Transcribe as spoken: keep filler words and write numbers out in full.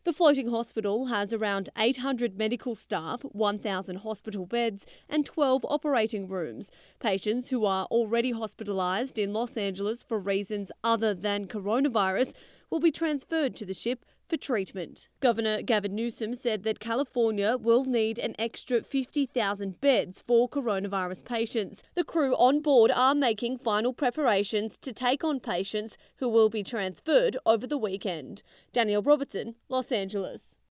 The floating hospital has around eight hundred medical staff, one thousand hospital beds and twelve operating rooms. Patients who are already hospitalised in Los Angeles for reasons other than coronavirus will be transferred to the ship for treatment. Governor Gavin Newsom said that California will need an extra fifty thousand beds for coronavirus patients. The crew on board are making final preparations to take on patients who will be transferred over the weekend. Danielle Robertson, Los Angeles.